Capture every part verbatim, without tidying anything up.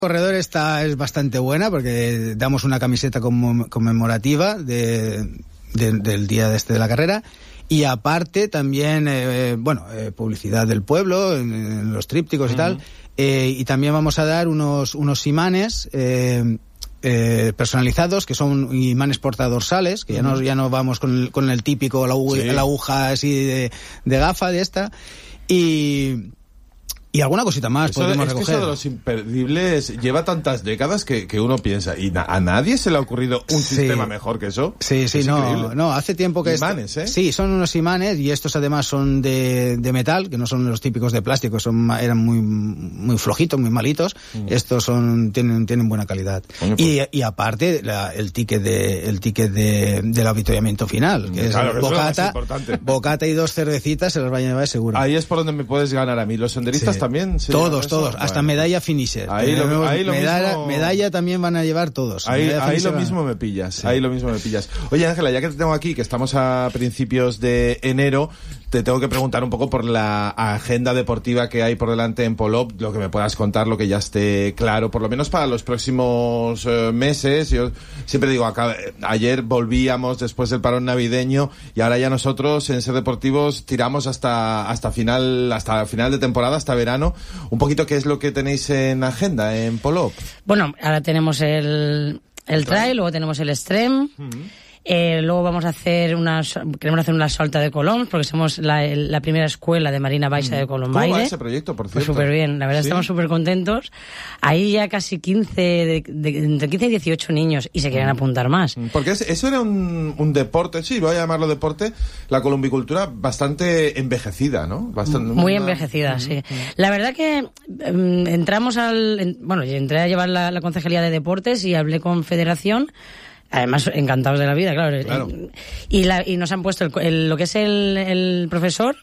corredor está es bastante buena porque damos una camiseta conmemorativa de, de, del día de este de la carrera y aparte también eh, bueno eh, publicidad del pueblo en, en los trípticos uh-huh. y tal eh, y también vamos a dar unos unos imanes eh, eh, personalizados que son imanes portadorsales que uh-huh. ya no ya no vamos con el, con el típico la, sí. la aguja así de, de gafa de esta y Y alguna cosita más eso, podemos es recoger. Que eso de los imperdibles lleva tantas décadas que, que uno piensa, ¿y na- a nadie se le ha ocurrido un sí. sistema mejor que eso? Sí, sí, es no, increíble. no, hace tiempo que... Imanes, ¿eh? Sí, son unos imanes y estos además son de, de metal, que no son los típicos de plástico, son eran muy muy flojitos, muy malitos. Mm. Estos son tienen tienen buena calidad. Coño, pues. y, y aparte la, el ticket de el ticket de del avituallamiento final, que claro, es que bocata, es bocata y dos cervecitas se las va a llevar seguro. Ahí es por donde me puedes ganar a mí. Los senderistas sí. también. Todos, todos, hasta bueno. medalla finisher. Ahí lo, ahí lo medalla, mismo... medalla también van a llevar todos. Ahí, ahí lo mismo me pillas. Sí. Ahí lo mismo me pillas. Oye, Ángela, ya que te tengo aquí, que estamos a principios de enero, te tengo que preguntar un poco por la agenda deportiva que hay por delante en Polop, lo que me puedas contar, lo que ya esté claro, por lo menos para los próximos eh, meses. Yo siempre digo, acá, ayer volvíamos después del parón navideño y ahora ya nosotros en Ser Deportivos tiramos hasta hasta final hasta final de temporada, hasta verano. Un poquito qué es lo que tenéis en agenda en Polop. Bueno, ahora tenemos el el trail, luego tenemos el extreme. Uh-huh. Eh, luego vamos a hacer una, queremos hacer una salta de Coloms, porque somos la, la primera escuela de Marina Baixa de Colombaire. ¿Cómo va ese proyecto, por cierto? Pues súper bien, la verdad, ¿sí? Estamos súper contentos. Ahí ya casi quince, de, de, entre quince y dieciocho niños, y se quieren apuntar más. Porque es, eso era un, un deporte, sí, voy a llamarlo deporte, la columbicultura bastante envejecida, ¿no? Bastante, Muy una... envejecida, sí. La verdad que um, entramos al, en, bueno, entré a llevar la, la concejalía de deportes y hablé con Federación. Además, encantados de la vida, claro. claro. Y, la, y nos han puesto el, el, lo que es el, el profesor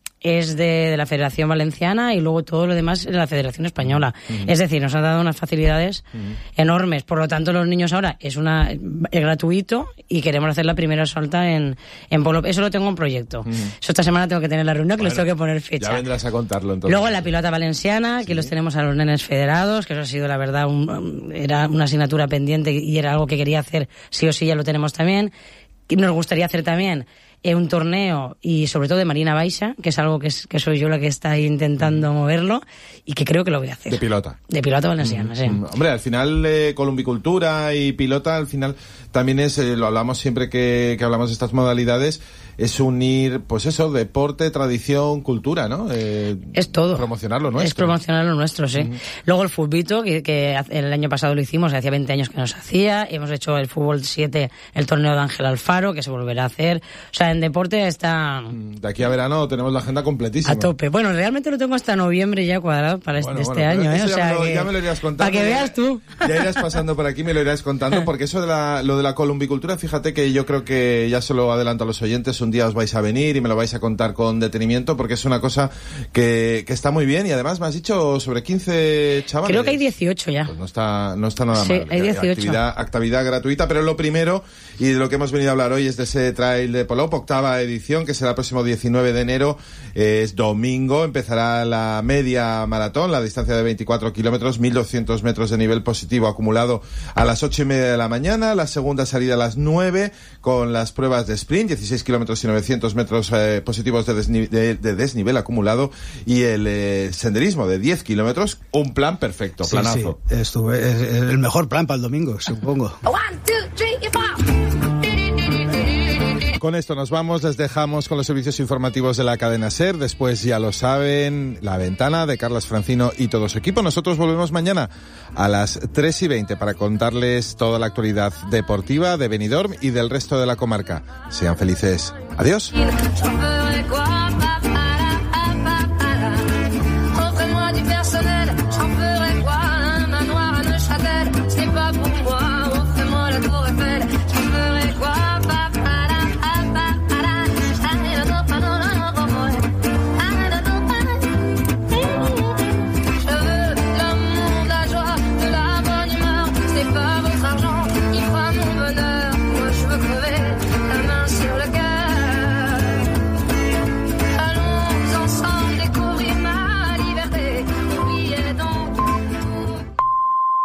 es de, de la Federación Valenciana y luego todo lo demás de la Federación Española. Uh-huh. Es decir, nos han dado unas facilidades uh-huh. enormes. Por lo tanto, los niños ahora es una es gratuito y queremos hacer la primera salta en, en Polop. Eso lo tengo en proyecto. Uh-huh. Eso esta semana tengo que tener la reunión, que bueno, les tengo que poner fecha. Ya vendrás a contarlo entonces. Luego la pilota valenciana, sí. que los tenemos a los nenes federados, que eso ha sido la verdad, un, era una asignatura pendiente y era algo que quería hacer sí o sí, ya lo tenemos también. Y nos gustaría hacer también eh, un torneo y sobre todo de Marina Baixa, que es algo que, es, que soy yo la que está intentando mm. moverlo y que creo que lo voy a hacer. De pilota. De pilota valenciana, mm. sí. Mm. Hombre, al final eh, columbicultura y pilota, al final también es, eh, lo hablamos siempre que, que hablamos de estas modalidades, es unir, pues eso, deporte, tradición, cultura, ¿no? Eh, es todo. Promocionar lo nuestro. Es promocionar lo nuestro, sí. Mm. Luego el futbito, que, que el año pasado lo hicimos, hacía veinte años que no se hacía. Hemos hecho el fútbol siete, el torneo de Ángel Alfaro, que se volverá a hacer. O sea, en deporte está... De aquí a verano tenemos la agenda completísima. A tope. Bueno, realmente lo tengo hasta noviembre ya cuadrado para bueno, este, bueno, este año, ¿eh? O ya sea, me lo, que... ya me lo irías contando. Para que veas tú. Ya irás pasando por aquí y me lo irás contando, porque eso de la, lo de la columbicultura, fíjate que yo creo que ya se lo adelanto a los oyentes, un día os vais a venir y me lo vais a contar con detenimiento, porque es una cosa que, que está muy bien y además me has dicho sobre quince chavales. Creo que hay dieciocho ya. Pues no está, no está nada sí, mal. Hay dieciocho. Actividad, actividad gratuita, pero lo primero, y de lo que hemos venido a hablar hoy, es de ese trail de Polop, octava edición, que será el próximo diecinueve de enero, eh, es domingo, empezará la media maratón, la distancia de veinticuatro kilómetros, mil doscientos metros de nivel positivo acumulado a las ocho y media de la mañana, la segunda salida a las nueve, con las pruebas de sprint, dieciséis kilómetros y novecientos metros eh, positivos de, desni- de, de desnivel acumulado, y el eh, senderismo de diez kilómetros, un plan perfecto, sí, planazo. Sí, estuve, es, es el mejor plan para el domingo, supongo. One, two, three, four. Con esto nos vamos, les dejamos con los servicios informativos de la cadena SER, después ya lo saben, La Ventana de Carlos Francino y todo su equipo. Nosotros volvemos mañana a las tres y veinte para contarles toda la actualidad deportiva de Benidorm y del resto de la comarca. Sean felices. Adiós.